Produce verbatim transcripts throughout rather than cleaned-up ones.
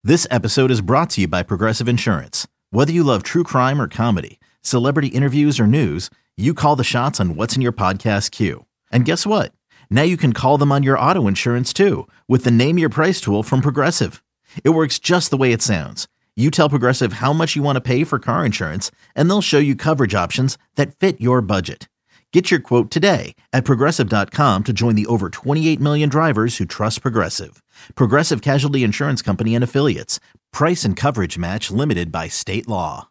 This episode is brought to you by Progressive Insurance. Whether you love true crime or comedy, celebrity interviews or news, you call the shots on what's in your podcast queue. And guess what? Now you can call them on your auto insurance too with the Name Your Price tool from Progressive. It works just the way it sounds. You tell Progressive how much you want to pay for car insurance, and they'll show you coverage options that fit your budget. Get your quote today at Progressive dot com to join the over twenty-eight million drivers who trust Progressive. Progressive Casualty Insurance Company and Affiliates. Price and coverage match limited by state law.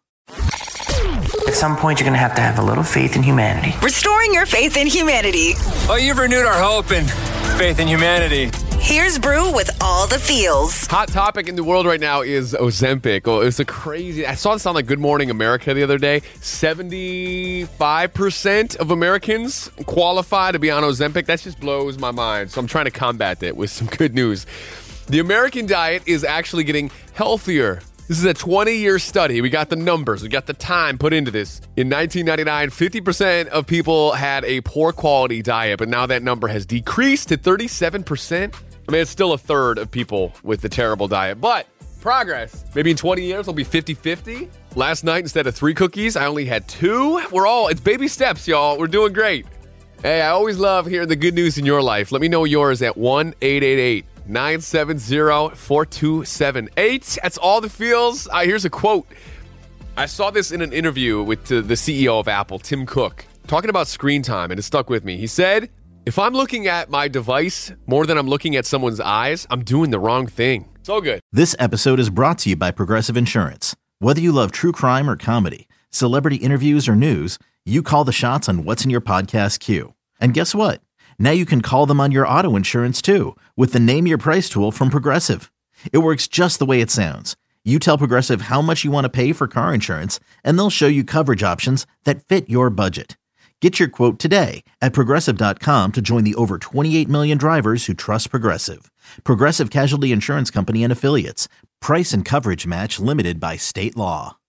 At some point, you're going to have to have a little faith in humanity. Restoring your faith in humanity. Oh, you've renewed our hope and faith in humanity. Here's Brew with all the feels. Hot topic in the world right now is Ozempic. Oh, it's a crazy... I saw this on like Good Morning America the other day. seventy-five percent of Americans qualify to be on Ozempic. That just blows my mind. So I'm trying to combat that with some good news. The American diet is actually getting healthier. This is a twenty-year study. We got the numbers. We got the time put into this. In nineteen ninety-nine, fifty percent of people had a poor quality diet, but now that number has decreased to thirty-seven percent. I mean, it's still a third of people with the terrible diet, but progress. Maybe in twenty years, it'll be fifty-fifty. Last night, instead of three cookies, I only had two. We're all, it's baby steps, y'all. We're doing great. Hey, I always love hearing the good news in your life. Let me know yours at one eight eight eight, nine seven zero, four two seven eight. That's all the feels. Uh, here's a quote. I saw this in an interview with uh, the C E O of Apple, Tim Cook, talking about screen time, and it stuck with me. He said, if I'm looking at my device more than I'm looking at someone's eyes, I'm doing the wrong thing. So good. This episode is brought to you by Progressive Insurance. Whether you love true crime or comedy, celebrity interviews or news, you call the shots on what's in your podcast queue. And guess what? Now you can call them on your auto insurance too with the Name Your Price tool from Progressive. It works just the way it sounds. You tell Progressive how much you want to pay for car insurance, and they'll show you coverage options that fit your budget. Get your quote today at Progressive dot com to join the over twenty-eight million drivers who trust Progressive. Progressive Casualty Insurance Company and Affiliates. Price and coverage match limited by state law.